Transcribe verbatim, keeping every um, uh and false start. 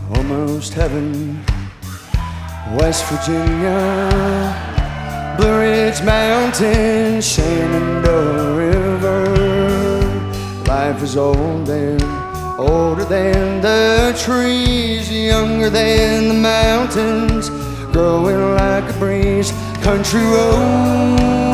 almost heaven. West Virginia, Blue Ridge Mountain, Shenandoah River. Life is old and older than the trees, younger than the mountains, growing like a breeze. Country road